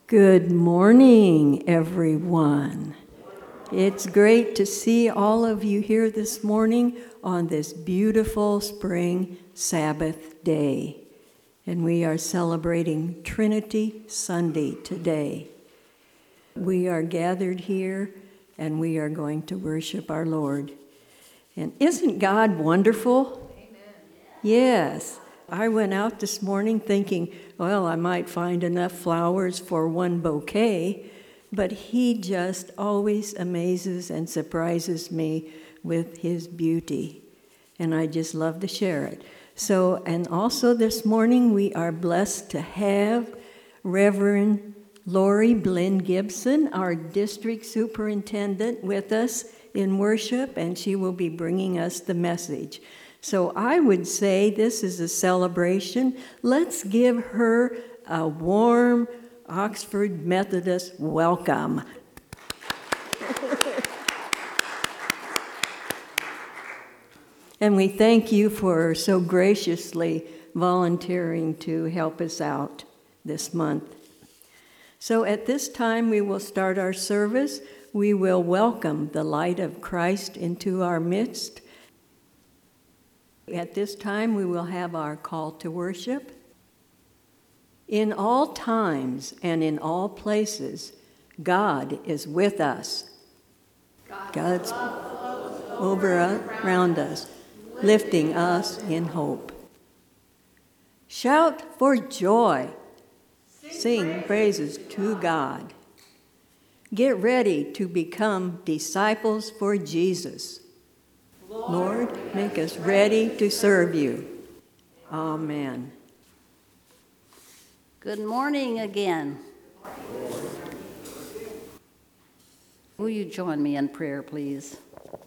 Good morning, everyone. It's great to see all of you here this morning on this beautiful spring Sabbath day. And we are celebrating Trinity Sunday today. We are gathered here and we are going to worship our Lord. And isn't God wonderful? Amen. Yes. I went out this morning thinking, well, I might find enough flowers for one bouquet, but he just always amazes and surprises me with his beauty, and I just love to share it. So, and also this morning we are blessed to have Reverend Lori Blinn Gibson, our district superintendent, with us in worship, and she will be bringing us the message. So I would say this is a celebration. Let's give her a warm Oxford Methodist welcome. And we thank you for so graciously volunteering to help us out this month. So at this time we will start our service. We will welcome the light of Christ into our midst. At this time, we will have our call to worship. In all times and in all places, God is with us. God's around us, lifting us in hope. Shout for joy. Sing praises to God. Get ready to become disciples for Jesus. Lord, make us ready to serve you. Amen. Good morning again. Will you join me in prayer, please?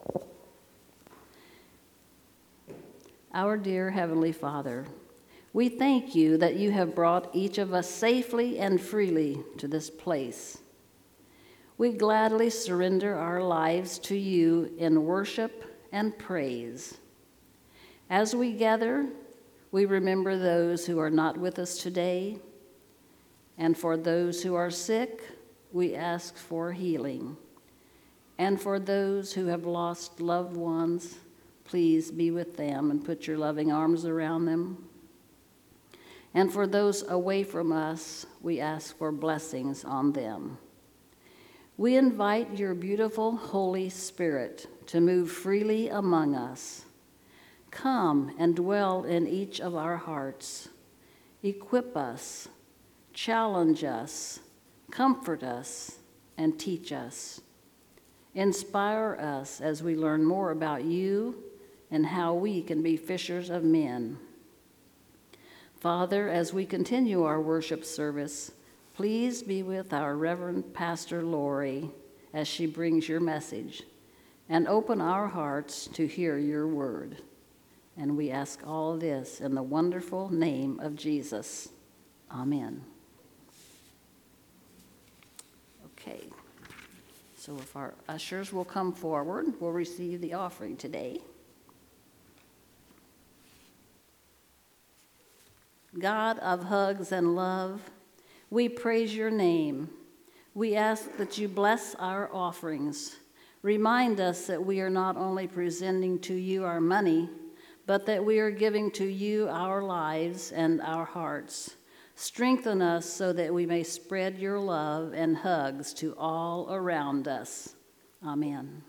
Our dear Heavenly Father, we thank you that you have brought each of us safely and freely to this place. We gladly surrender our lives to you in worship and praise. As we gather, we remember those who are not with us today, and for those who are sick, we ask for healing. And for those who have lost loved ones, please be with them and put your loving arms around them. And for those away from us, we ask for blessings on them. We invite your beautiful Holy Spirit to move freely among us. Come and dwell in each of our hearts. Equip us, challenge us, comfort us, and teach us. Inspire us as we learn more about you and how we can be fishers of men. Father, as we continue our worship service, please be with our Reverend Pastor Lori as she brings your message, and open our hearts to hear your word. And we ask all this in the wonderful name of Jesus. Amen. Okay, so if our ushers will come forward, we'll receive the offering today. God of hugs and love, we praise your name. We ask that you bless our offerings. Remind us that we are not only presenting to you our money, but that we are giving to you our lives and our hearts. Strengthen us so that we may spread your love and hugs to all around us. Amen.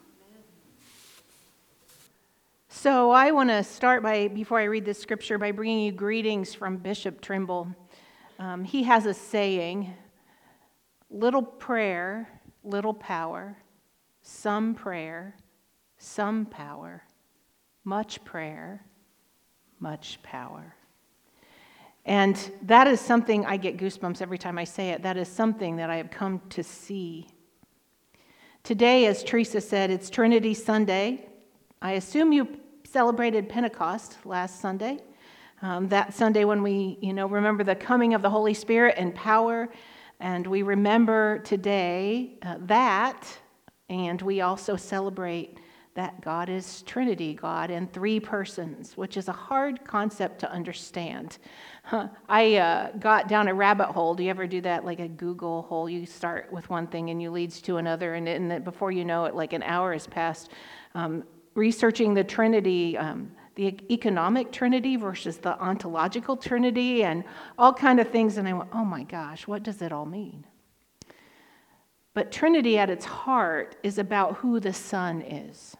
So I want to start before I read this scripture, by bringing you greetings from Bishop Trimble. He has a saying, little prayer, little power, some prayer, some power, much prayer, much power. And that is something, I get goosebumps every time I say it, that is something that I have come to see. Today, as Teresa said, it's Trinity Sunday. I assume you celebrated Pentecost last Sunday. That Sunday when we, remember the coming of the Holy Spirit and power, and we remember today that, and we also celebrate that God is Trinity, God in three persons, which is a hard concept to understand. I got down a rabbit hole. Do you ever do that, like a Google hole? You start with one thing and you leads to another, and before you know it, like an hour has passed researching the Trinity, the economic Trinity versus the ontological Trinity, and all kind of things. And I went, oh my gosh, what does it all mean? But Trinity at its heart is about who the Son is.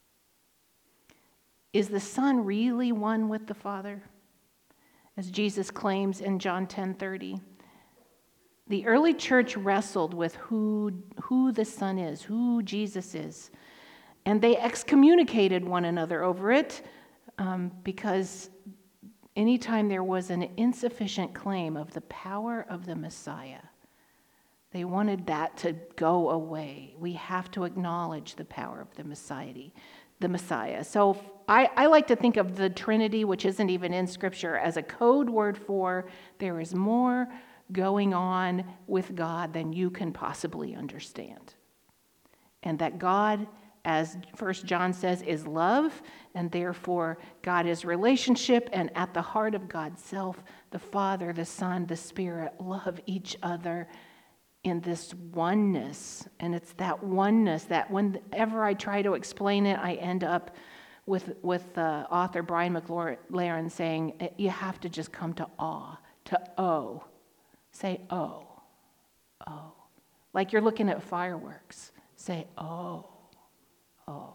Is the Son really one with the Father? As Jesus claims in John 10:30. The early church wrestled with who the Son is, who Jesus is. And they excommunicated one another over it because anytime there was an insufficient claim of the power of the Messiah, they wanted that to go away. We have to acknowledge the power of the Messiah. So I like to think of the Trinity, which isn't even in Scripture, as a code word for there is more going on with God than you can possibly understand. And that God, as 1 John says, is love, and therefore God is relationship, and at the heart of God's self, the Father, the Son, the Spirit love each other in this oneness. And it's that oneness that whenever I try to explain it, I end up with author Brian McLaren saying, you have to just come to awe, to oh. Say, oh, oh. Like you're looking at fireworks. Say, oh, oh.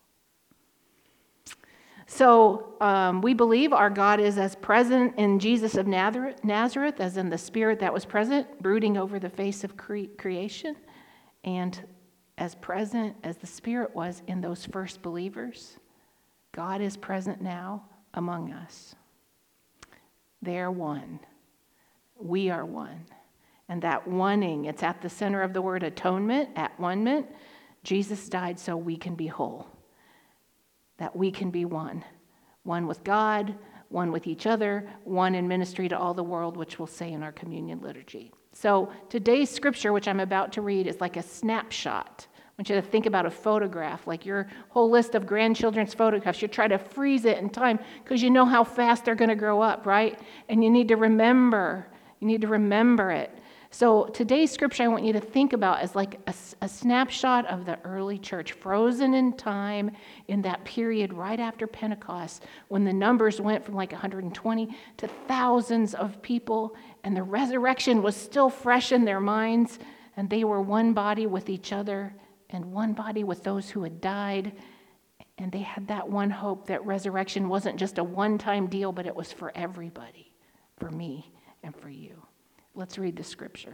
So we believe our God is as present in Jesus of Nazareth as in the Spirit that was present, brooding over the face of creation, and as present as the Spirit was in those first believers. God is present now among us. They're one. We are one. And that oneing, it's at the center of the word atonement, at one-ment. Jesus died so we can be whole. That we can be one. One with God, one with each other, one in ministry to all the world, which we'll say in our communion liturgy. So today's scripture, which I'm about to read, is like a snapshot. I want you to think about a photograph, like your whole list of grandchildren's photographs. You try to freeze it in time because you know how fast they're going to grow up, right? And you need to remember it. So today's scripture I want you to think about as like a snapshot of the early church, frozen in time in that period right after Pentecost, when the numbers went from like 120 to thousands of people, and the resurrection was still fresh in their minds, and they were one body with each other and one body with those who had died. And they had that one hope that resurrection wasn't just a one-time deal, but it was for everybody, for me and for you. Let's read the scripture.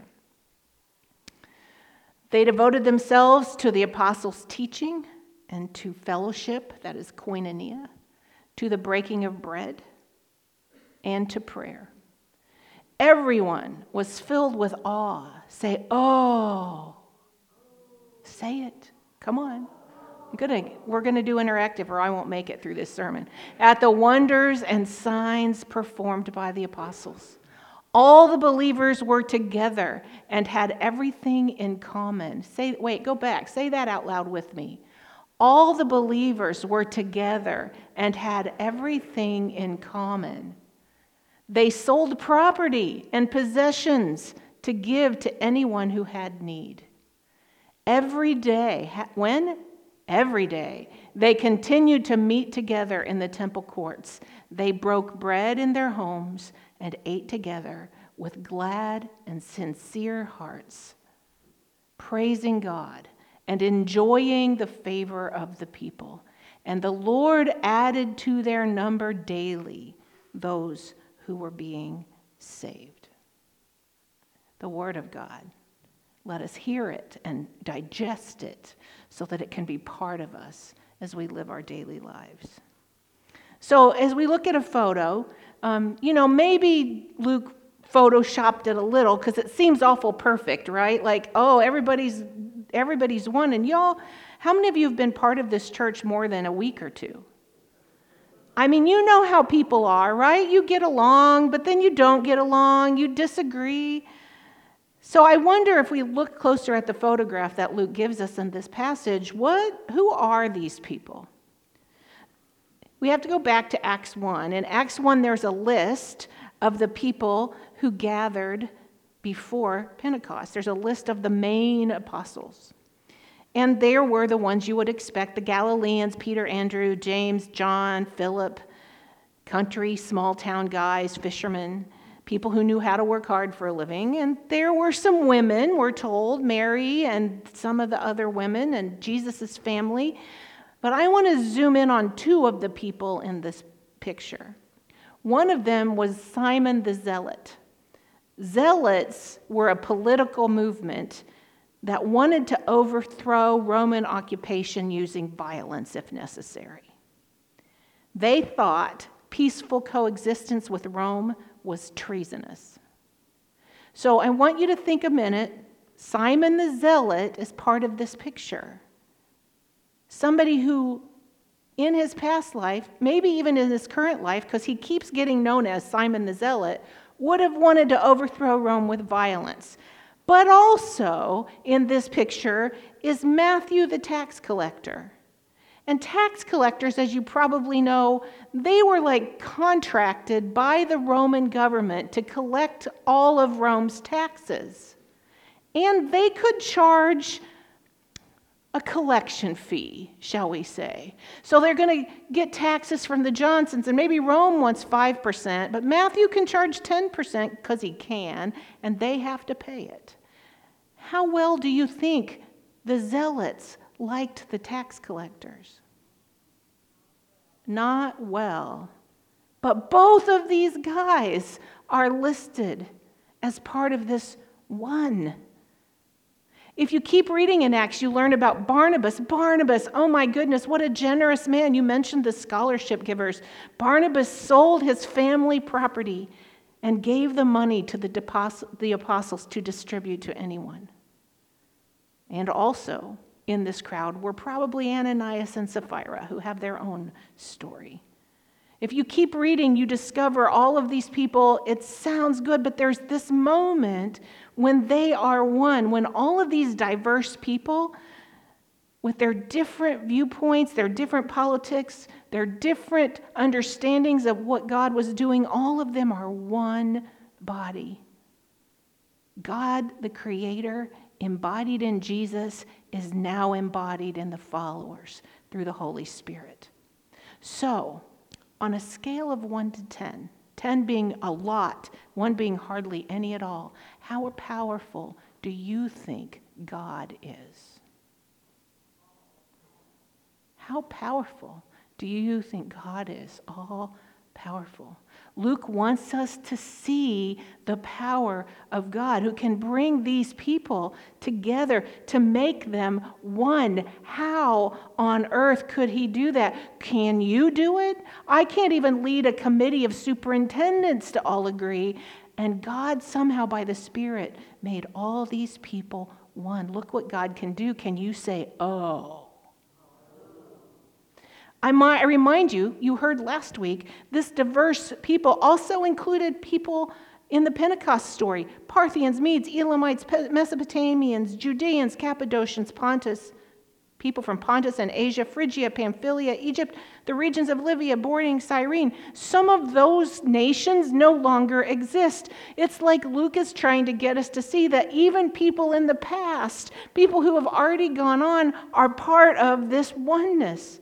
They devoted themselves to the apostles' teaching and to fellowship, that is koinonia, to the breaking of bread, and to prayer. Everyone was filled with awe. Say, oh. Say it. Come on. We're going to do interactive or I won't make it through this sermon. At the wonders and signs performed by the apostles. All the believers were together and had everything in common. Go back. Say that out loud with me. All the believers were together and had everything in common. They sold property and possessions to give to anyone who had need. Every day, when? Every day, they continued to meet together in the temple courts. They broke bread in their homes and ate together with glad and sincere hearts, praising God and enjoying the favor of the people. And the Lord added to their number daily those who were being saved. The Word of God. Let us hear it and digest it so that it can be part of us as we live our daily lives. So as we look at a photo, maybe Luke photoshopped it a little because it seems awful perfect, right? Like, oh, everybody's one. And y'all, how many of you have been part of this church more than a week or two? I mean, you know how people are, right? You get along, but then you don't get along. You disagree. So I wonder if we look closer at the photograph that Luke gives us in this passage, who are these people? We have to go back to Acts 1. In Acts 1, there's a list of the people who gathered before Pentecost. There's a list of the main apostles. And there were the ones you would expect, the Galileans, Peter, Andrew, James, John, Philip, country, small town guys, fishermen, people who knew how to work hard for a living. And there were some women, we're told, Mary and some of the other women and Jesus' family. But I want to zoom in on two of the people in this picture. One of them was Simon the Zealot. Zealots were a political movement that wanted to overthrow Roman occupation using violence if necessary. They thought peaceful coexistence with Rome was treasonous. So I want you to think a minute. Simon the Zealot is part of this picture. Somebody who, in his past life, maybe even in his current life, because he keeps getting known as Simon the Zealot, would have wanted to overthrow Rome with violence. But also, in this picture, is Matthew the tax collector. And tax collectors, as you probably know, they were like contracted by the Roman government to collect all of Rome's taxes. And they could charge a collection fee, shall we say. So they're going to get taxes from the Johnsons, and maybe Rome wants 5%, but Matthew can charge 10% because he can, and they have to pay it. How well do you think the zealots liked the tax collectors? Not well. But both of these guys are listed as part of this one. If you keep reading in Acts, you learn about Barnabas. Barnabas, oh my goodness, what a generous man. You mentioned the scholarship givers. Barnabas sold his family property and gave the money to the apostles to distribute to anyone. And also in this crowd were probably Ananias and Sapphira, who have their own story. If you keep reading, you discover all of these people. It sounds good, but there's this moment when they are one, when all of these diverse people, with their different viewpoints, their different politics, their different understandings of what God was doing, all of them are one body. God, the Creator, embodied in Jesus, is now embodied in the followers through the Holy Spirit. So, on a scale of 1 to 10, 10 being a lot, 1 being hardly any at all, how powerful do you think God is? How powerful do you think God is? All powerful. Luke wants us to see the power of God who can bring these people together to make them one. How on earth could he do that? Can you do it? I can't even lead a committee of superintendents to all agree. And God somehow by the Spirit made all these people one. Look what God can do. Can you say, oh? I remind you, you heard last week, this diverse people also included people in the Pentecost story. Parthians, Medes, Elamites, Mesopotamians, Judeans, Cappadocians, Pontus, people from Pontus and Asia, Phrygia, Pamphylia, Egypt, the regions of Libya bordering Cyrene. Some of those nations no longer exist. It's like Luke is trying to get us to see that even people in the past, people who have already gone on, are part of this oneness.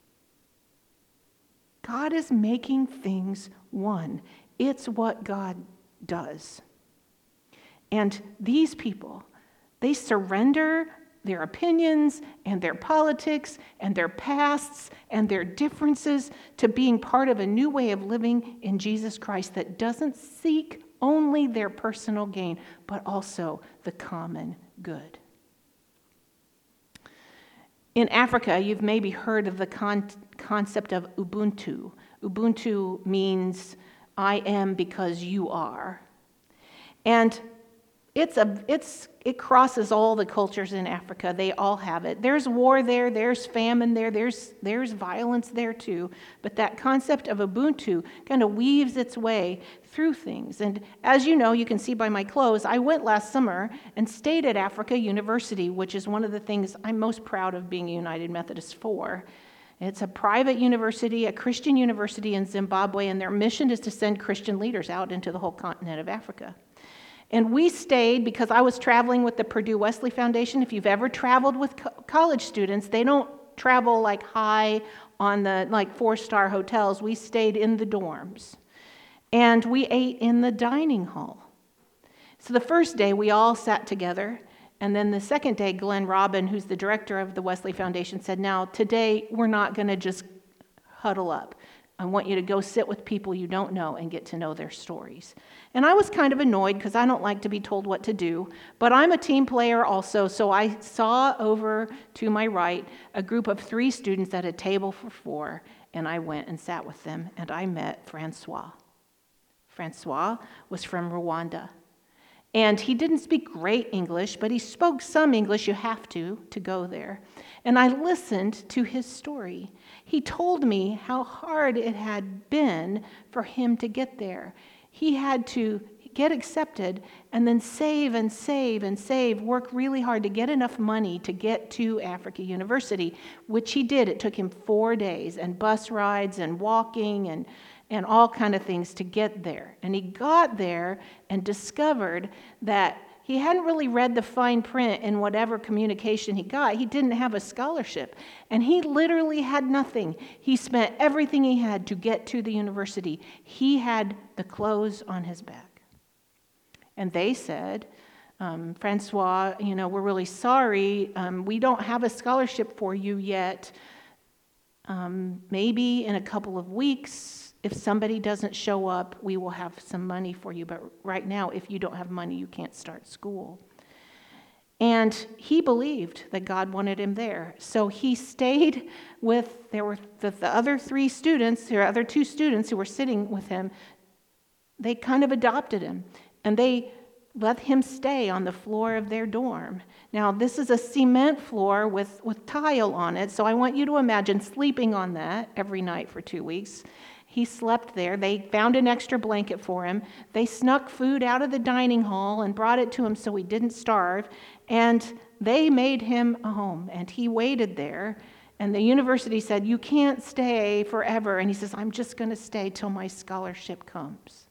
God is making things one. It's what God does. And these people, they surrender their opinions and their politics and their pasts and their differences to being part of a new way of living in Jesus Christ that doesn't seek only their personal gain, but also the common good. In Africa, you've maybe heard of the concept of Ubuntu. Ubuntu means I am because you are. And It crosses all the cultures in Africa. They all have it. There's war there, there's famine there, there's violence there too. But that concept of Ubuntu kind of weaves its way through things. And as you know, you can see by my clothes, I went last summer and stayed at Africa University, which is one of the things I'm most proud of being a United Methodist for. It's a private university, a Christian university in Zimbabwe, and their mission is to send Christian leaders out into the whole continent of Africa. And we stayed because I was traveling with the Purdue Wesley Foundation. If you've ever traveled with college students, they don't travel like high on the like 4-star hotels. We stayed in the dorms. And we ate in the dining hall. So the first day we all sat together. And then the second day, Glenn Robin, who's the director of the Wesley Foundation, said, now today we're not going to just huddle up. I want you to go sit with people you don't know and get to know their stories. And I was kind of annoyed because I don't like to be told what to do, but I'm a team player also, so I saw over to my right a group of 3 students at a table for 4, and I went and sat with them, and I met Francois. Francois was from Rwanda. And he didn't speak great English, but he spoke some English. You have to go there. And I listened to his story. He told me how hard it had been for him to get there. He had to get accepted and then save and save and save, work really hard to get enough money to get to Africa University, which he did. It took him 4 days and bus rides and walking and all kind of things to get there. And he got there and discovered that he hadn't really read the fine print in whatever communication he got. He didn't have a scholarship. And he literally had nothing. He spent everything he had to get to the university. He had the clothes on his back. And they said, Francois, we're really sorry. We don't have a scholarship for you yet. Maybe in a couple of weeks, if somebody doesn't show up, we will have some money for you. But right now, if you don't have money, you can't start school. And he believed that God wanted him there. So he stayed with, there were the other 3 students, there were other 2 students who were sitting with him. They kind of adopted him. And they let him stay on the floor of their dorm. Now, this is a cement floor with tile on it. So I want you to imagine sleeping on that every night for 2 weeks. He slept there. They found an extra blanket for him. They snuck food out of the dining hall and brought it to him so he didn't starve. And they made him a home. And he waited there. And the university said, you can't stay forever. And he says, I'm just going to stay till my scholarship comes.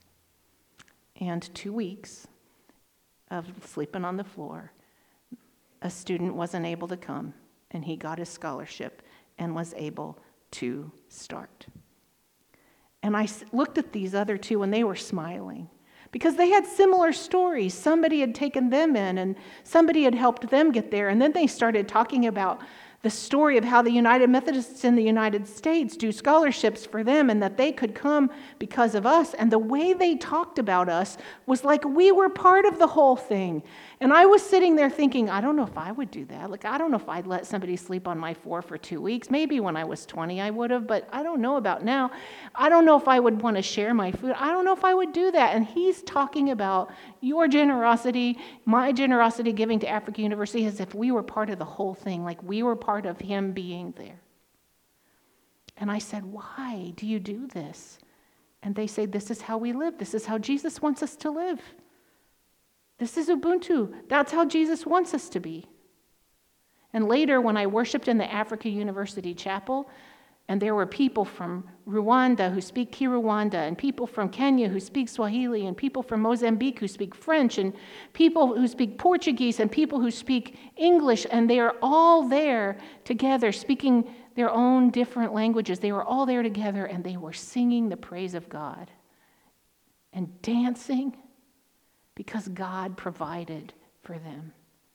And 2 weeks of sleeping on the floor, a student wasn't able to come. And he got his scholarship and was able to start. And I looked at these other 2, and they were smiling because they had similar stories. Somebody had taken them in, and somebody had helped them get there. And then they started talking about the story of how the United Methodists in the United States do scholarships for them and that they could come because of us. And the way they talked about us was like we were part of the whole thing. And I was sitting there thinking, I don't know if I would do that. Like, I don't know if I'd let somebody sleep on my floor for 2 weeks. Maybe when I was 20 I would have, but I don't know about now. I don't know if I would want to share my food. I don't know if I would do that. And he's talking about your generosity, my generosity giving to Africa University as if we were part of the whole thing, like we were part of him being there. And I said, why do you do this? And they say, this is how we live. This is how Jesus wants us to live. This is Ubuntu. That's how Jesus wants us to be. And later, when I worshiped in the Africa University Chapel, and there were people from Rwanda who speak Kinyarwanda, and people from Kenya who speak Swahili, and people from Mozambique who speak French, and people who speak Portuguese, and people who speak English, and they are all there together speaking their own different languages. They were all there together, and they were singing the praise of God and dancing because God provided for them.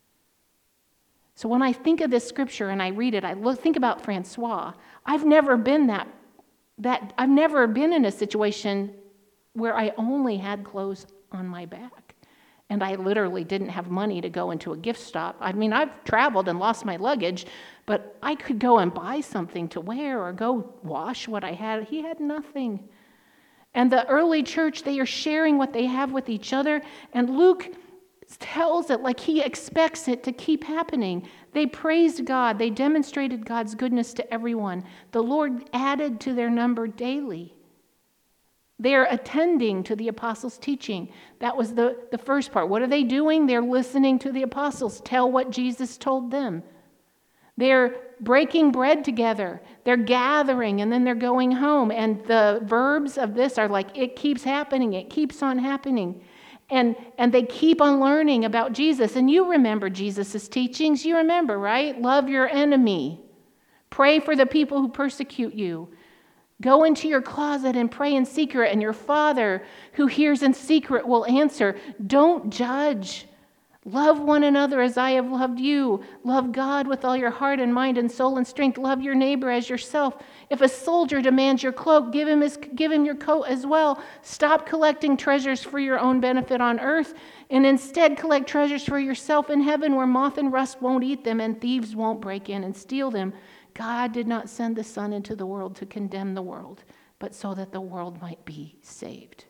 So when I think of this scripture and I read it, think about Francois. I've never been I've never been in a situation where I only had clothes on my back. And I literally didn't have money to go into a gift shop. I mean, I've traveled and lost my luggage, but I could go and buy something to wear or go wash what I had. He had nothing. And the early church, they are sharing what they have with each other. And Luke tells it like he expects it to keep happening. They praised God. They demonstrated God's goodness to everyone. The Lord added to their number daily. They're attending to the apostles' teaching. That was the first part. What are they doing? They're listening to the apostles tell what Jesus told them. They're breaking bread together. They're gathering, and then they're going home. And the verbs of this are like, it keeps happening. It keeps on happening. And they keep on learning about Jesus. And you remember Jesus' teachings. You remember, right? Love your enemy. Pray for the people who persecute you. Go into your closet and pray in secret, and your Father who hears in secret will answer. Don't judge. Love one another as I have loved you. Love God with all your heart and mind and soul and strength. Love your neighbor as yourself. If a soldier demands your cloak, give him your coat as well. Stop collecting treasures for your own benefit on earth, and instead collect treasures for yourself in heaven, where moth and rust won't eat them and thieves won't break in and steal them. God did not send the Son into the world to condemn the world, but so that the world might be saved.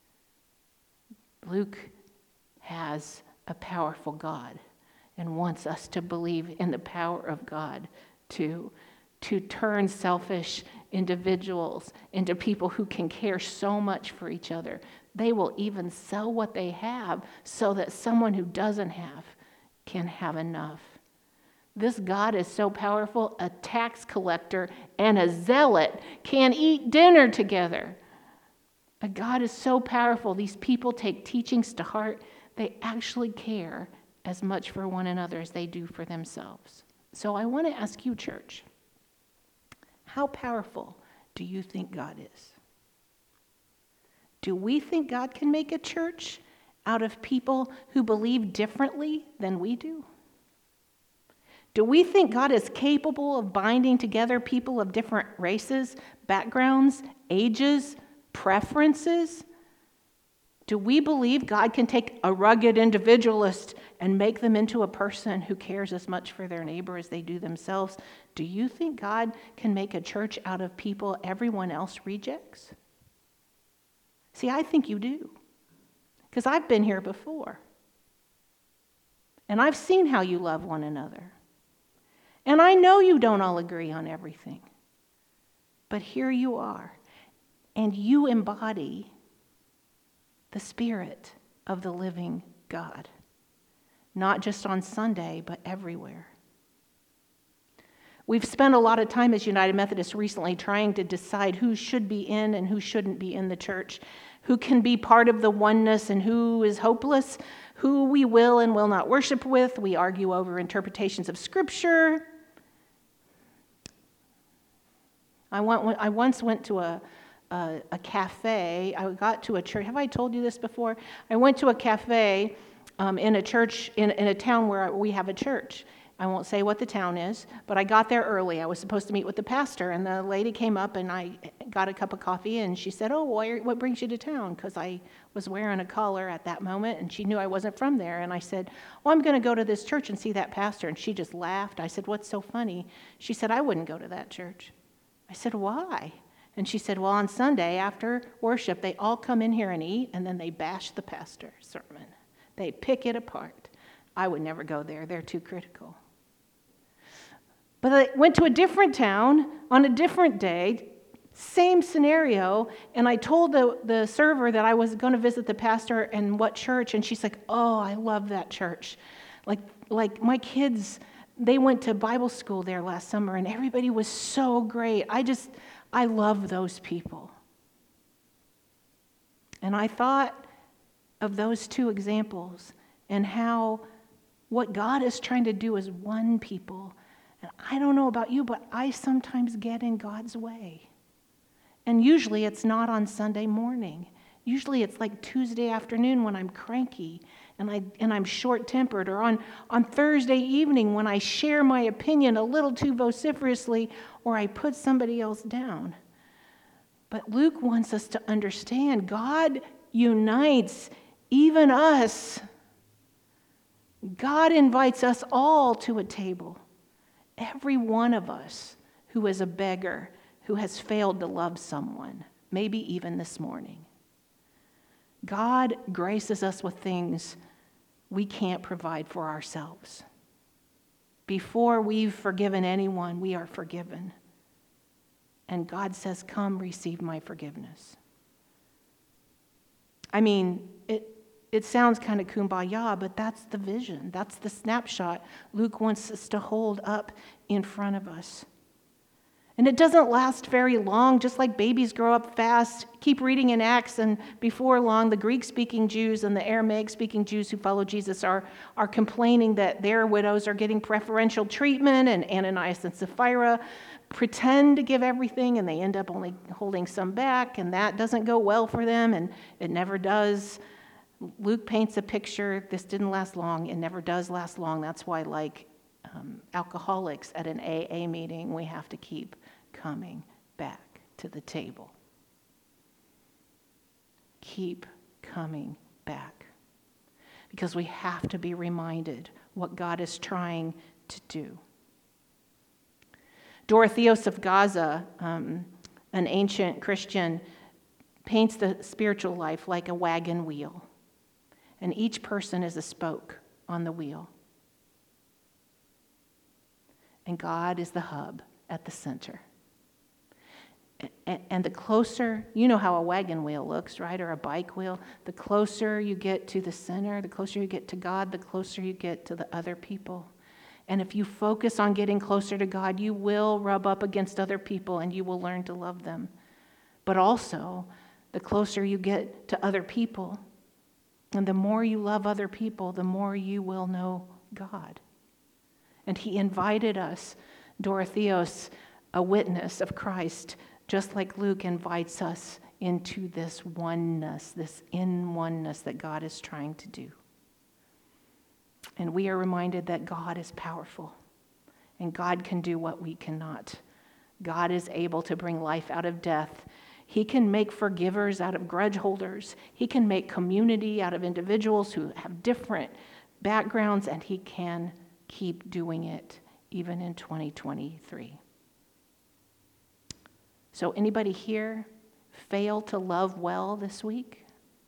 Luke has a powerful God and wants us to believe in the power of God to turn selfish individuals into people who can care so much for each other. They will even sell what they have so that someone who doesn't have can have enough. This God is so powerful, a tax collector and a zealot can eat dinner together. A God is so powerful, these people take teachings to heart. They actually care as much for one another as they do for themselves. So I want to ask you, church, how powerful do you think God is? Do we think God can make a church out of people who believe differently than we do? Do we think God is capable of binding together people of different races, backgrounds, ages, preferences? Do we believe God can take a rugged individualist and make them into a person who cares as much for their neighbor as they do themselves? Do you think God can make a church out of people everyone else rejects? See, I think you do, because I've been here before. And I've seen how you love one another. And I know you don't all agree on everything. But here you are, and you embody the Spirit of the living God, not just on Sunday, but everywhere. We've spent a lot of time as United Methodists recently trying to decide who should be in and who shouldn't be in the church, who can be part of the oneness and who is hopeless, who we will and will not worship with. We argue over interpretations of Scripture. I once went to a cafe. I got to a church. Have I told you this before? I went to a cafe in a church in a town where we have a church. I won't say what the town is, but I got there early. I was supposed to meet with the pastor, and the lady came up, and I got a cup of coffee, and she said, "Oh, what brings you to town?" Because I was wearing a collar at that moment, and she knew I wasn't from there. And I said, "Well, I'm going to go to this church and see that pastor." And she just laughed. I said, "What's so funny?" She said, "I wouldn't go to that church." I said, "Why?" And she said, "Well, on Sunday after worship, they all come in here and eat, and then they bash the pastor's sermon. They pick it apart. I would never go there. They're too critical." But I went to a different town on a different day, same scenario, and I told the server that I was going to visit the pastor and what church, and she's like, "Oh, I love that church. Like my kids, they went to Bible school there last summer, and everybody was so great. I love those people." And I thought of those two examples and how what God is trying to do is one people. And I don't know about you, but I sometimes get in God's way. And usually it's not on Sunday morning. Usually it's like Tuesday afternoon when I'm cranky and I'm short-tempered, or on Thursday evening when I share my opinion a little too vociferously, or I put somebody else down. But Luke wants us to understand God unites even us. God invites us all to a table. Every one of us who is a beggar, who has failed to love someone, maybe even this morning. God graces us with things we can't provide for ourselves. Before we've forgiven anyone, we are forgiven. And God says, come receive my forgiveness. I mean, it sounds kind of kumbaya, but that's the vision. That's the snapshot Luke wants us to hold up in front of us. And it doesn't last very long, just like babies grow up fast. Keep reading in Acts, and before long, the Greek-speaking Jews and the Aramaic-speaking Jews who follow Jesus are complaining that their widows are getting preferential treatment, and Ananias and Sapphira pretend to give everything, and they end up only holding some back, and that doesn't go well for them, and it never does. Luke paints a picture. This didn't last long. It never does last long. That's why, like alcoholics at an AA meeting, we have to keep coming back to the table. Keep coming back. Because we have to be reminded what God is trying to do. Dorotheos of Gaza, an ancient Christian, paints the spiritual life like a wagon wheel. And each person is a spoke on the wheel. And God is the hub at the center. And the closer, you know how a wagon wheel looks, right? Or a bike wheel. The closer you get to the center, the closer you get to God, the closer you get to the other people. And if you focus on getting closer to God, you will rub up against other people and you will learn to love them. But also, the closer you get to other people, and the more you love other people, the more you will know God. And he invited us, Dorotheos, a witness of Christ, just like Luke invites us into this oneness, this in oneness that God is trying to do. And we are reminded that God is powerful, and God can do what we cannot. God is able to bring life out of death. He can make forgivers out of grudge holders. He can make community out of individuals who have different backgrounds, and he can keep doing it even in 2023. So anybody here fail to love well this week?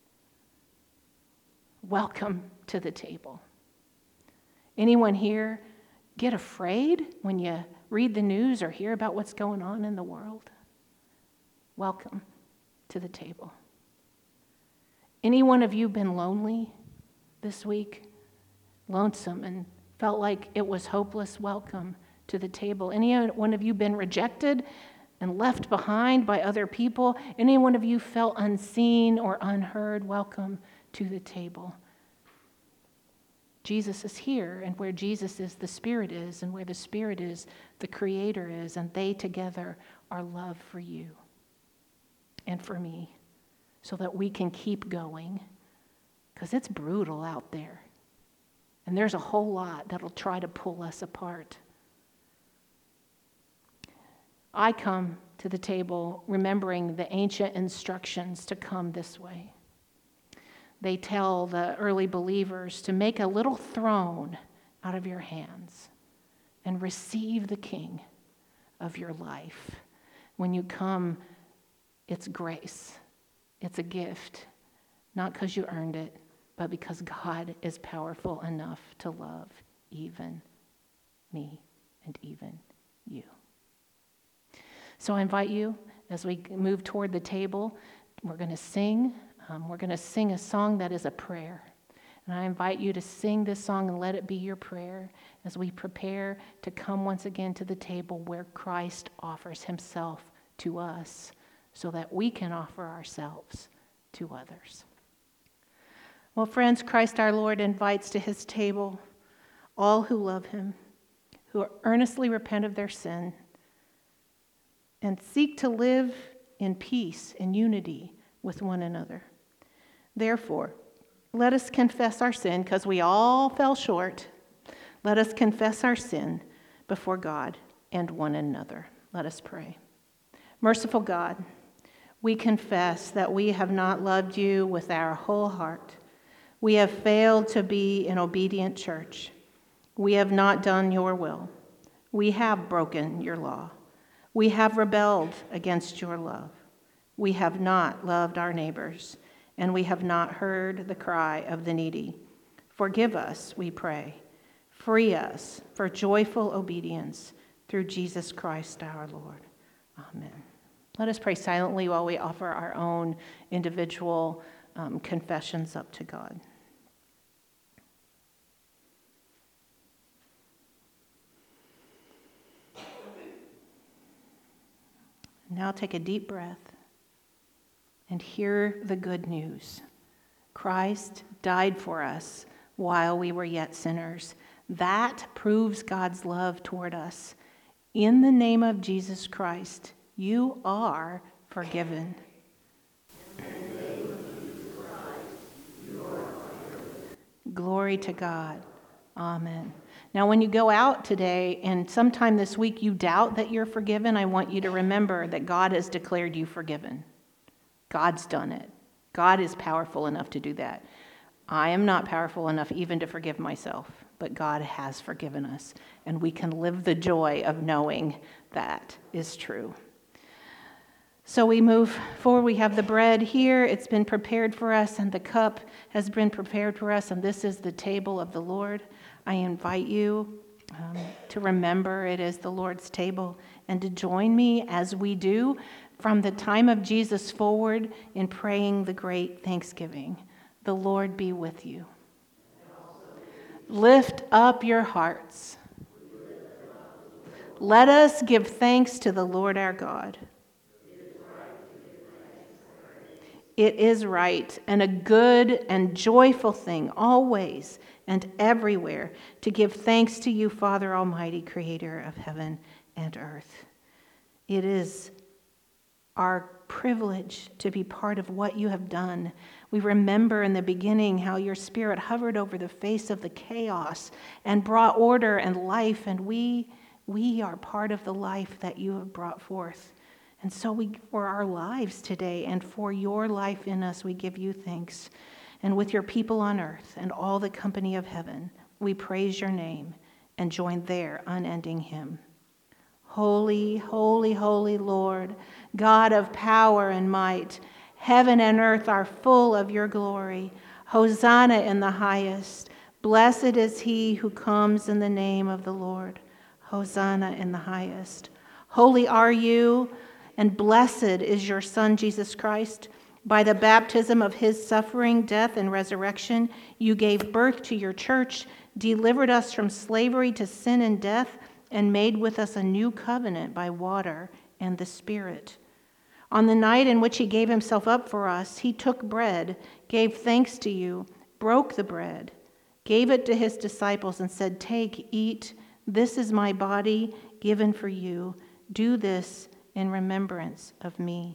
Welcome to the table. Anyone here get afraid when you read the news or hear about what's going on in the world? Welcome to the table. Any one of you been lonely this week? Lonesome and felt like it was hopeless? Welcome to the table. Any one of you been rejected and left behind by other people? Any one of you felt unseen or unheard? Welcome to the table. Jesus is here, and where Jesus is, the Spirit is, and where the Spirit is, the Creator is, and they together are love for you and for me, so that we can keep going, because it's brutal out there, and there's a whole lot that'll try to pull us apart. I come to the table remembering the ancient instructions to come this way. They tell the early believers to make a little throne out of your hands and receive the King of your life. When you come, it's grace. It's a gift, not because you earned it, but because God is powerful enough to love even me and even you. So I invite you, as we move toward the table, we're going to sing. We're going to sing a song that is a prayer. And I invite you to sing this song and let it be your prayer as we prepare to come once again to the table where Christ offers himself to us so that we can offer ourselves to others. Well, friends, Christ our Lord invites to his table all who love him, who earnestly repent of their sin, and seek to live in peace and unity with one another. Therefore, let us confess our sin, because we all fell short. Let us confess our sin before God and one another. Let us pray. Merciful God, we confess that we have not loved you with our whole heart. We have failed to be an obedient church. We have not done your will. We have broken your law. We have rebelled against your love. We have not loved our neighbors, and we have not heard the cry of the needy. Forgive us, we pray. Free us for joyful obedience through Jesus Christ our Lord. Amen. Let us pray silently while we offer our own individual confessions up to God. Now take a deep breath and hear the good news. Christ died for us while we were yet sinners. That proves God's love toward us. In the name of Jesus Christ, you are forgiven. Glory to God. Amen. Now, when you go out today and sometime this week you doubt that you're forgiven, I want you to remember that God has declared you forgiven. God's done it. God is powerful enough to do that. I am not powerful enough even to forgive myself, but God has forgiven us, and we can live the joy of knowing that is true. So we move forward. We have the bread here. It's been prepared for us, and the cup has been prepared for us, and this is the table of the Lord. I invite you to remember it is the Lord's table and to join me as we do from the time of Jesus forward in praying the great thanksgiving. The Lord be with you. Lift up your hearts. Let us give thanks to the Lord our God. It is right and a good and joyful thing always and everywhere to give thanks to you, Father Almighty, creator of heaven and earth. It is our privilege to be part of what you have done. We remember in the beginning how your Spirit hovered over the face of the chaos and brought order and life, and we are part of the life that you have brought forth. And so for our lives today and for your life in us, we give you thanks. And with your people on earth and all the company of heaven, we praise your name and join their unending hymn. Holy, holy, holy Lord, God of power and might, heaven and earth are full of your glory. Hosanna in the highest. Blessed is he who comes in the name of the Lord. Hosanna in the highest. Holy are you, and blessed is your Son, Jesus Christ. By the baptism of his suffering, death, and resurrection, you gave birth to your church, delivered us from slavery to sin and death, and made with us a new covenant by water and the Spirit. On the night in which he gave himself up for us, he took bread, gave thanks to you, broke the bread, gave it to his disciples, and said, "Take, eat, this is my body given for you. Do this in remembrance of me."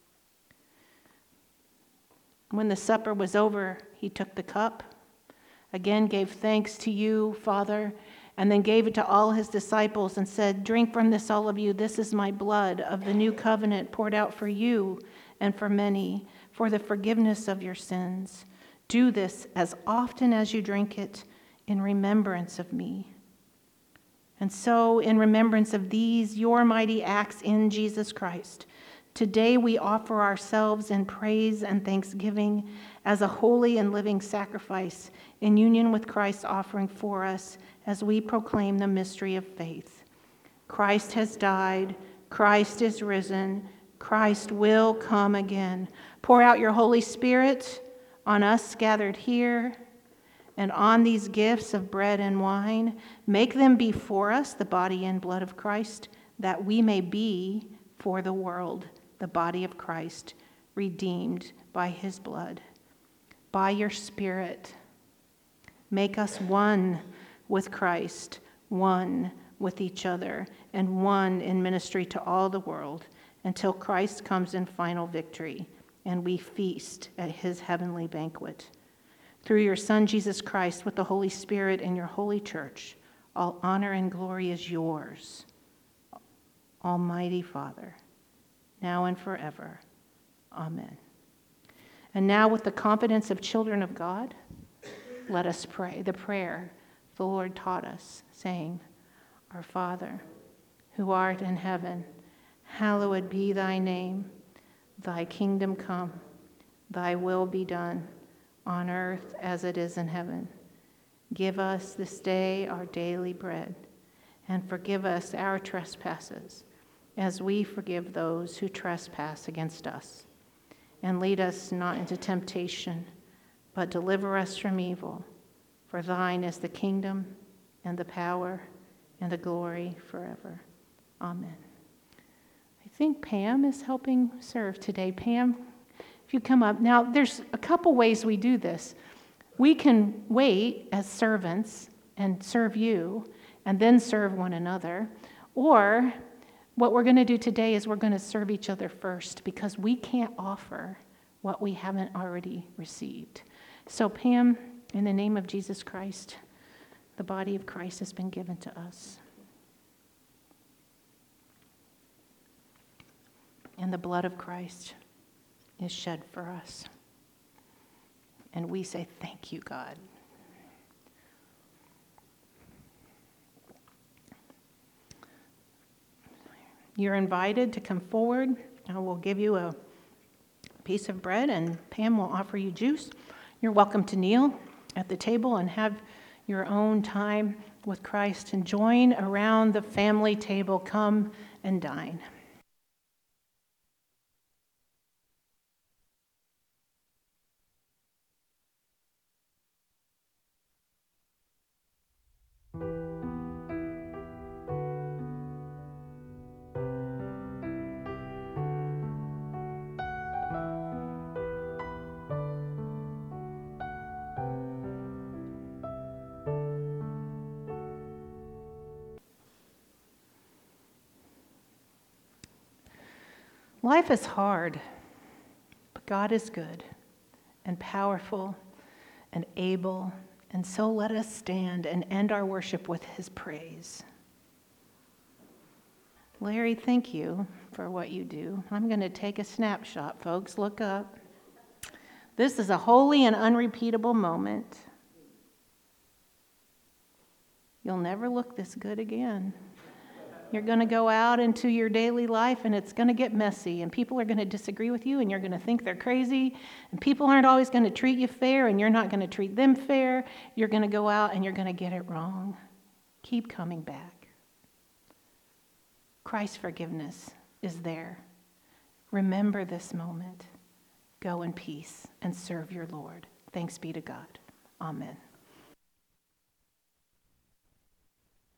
When the supper was over, he took the cup, again gave thanks to you, Father, and then gave it to all his disciples and said, "Drink from this, all of you. This is my blood of the new covenant poured out for you and for many for the forgiveness of your sins. Do this as often as you drink it in remembrance of me." And so, in remembrance of these, your mighty acts in Jesus Christ, today we offer ourselves in praise and thanksgiving as a holy and living sacrifice in union with Christ's offering for us as we proclaim the mystery of faith. Christ has died. Christ is risen. Christ will come again. Pour out your Holy Spirit on us gathered here and on these gifts of bread and wine. Make them be for us the body and blood of Christ, that we may be for the world the body of Christ, redeemed by his blood. By your Spirit, make us one with Christ, one with each other, and one in ministry to all the world, until Christ comes in final victory and we feast at his heavenly banquet. Through your Son, Jesus Christ, with the Holy Spirit and your holy church, all honor and glory is yours, Almighty Father, now and forever. Amen. And now, with the confidence of children of God, let us pray the prayer the Lord taught us, saying, "Our Father, who art in heaven, hallowed be thy name. Thy kingdom come, thy will be done, on earth as it is in heaven. Give us this day our daily bread, and forgive us our trespasses, as we forgive those who trespass against us. And lead us not into temptation, but deliver us from evil. For thine is the kingdom, and the power, and the glory forever. Amen. I think Pam is helping serve today. Pam, if you come up. Now, there's a couple ways we do this. We can wait as servants and serve you, and then serve one another. Or what we're going to do today is we're going to serve each other first, because we can't offer what we haven't already received. So Pam, in the name of Jesus Christ, the body of Christ has been given to us. And the blood of Christ is shed for us. And we say, thank you, God. You're invited to come forward. I will give you a piece of bread, and Pam will offer you juice. You're welcome to kneel at the table and have your own time with Christ, and join around the family table. Come and dine. Life is hard, but God is good and powerful and able, and so let us stand and end our worship with his praise. Larry, thank you for what you do. I'm going to take a snapshot, folks. Look up. This is a holy and unrepeatable moment. You'll never look this good again. You're going to go out into your daily life, and it's going to get messy, and people are going to disagree with you, and you're going to think they're crazy, and people aren't always going to treat you fair, and you're not going to treat them fair. You're going to go out, and you're going to get it wrong. Keep coming back. Christ's forgiveness is there. Remember this moment. Go in peace and serve your Lord. Thanks be to God. Amen.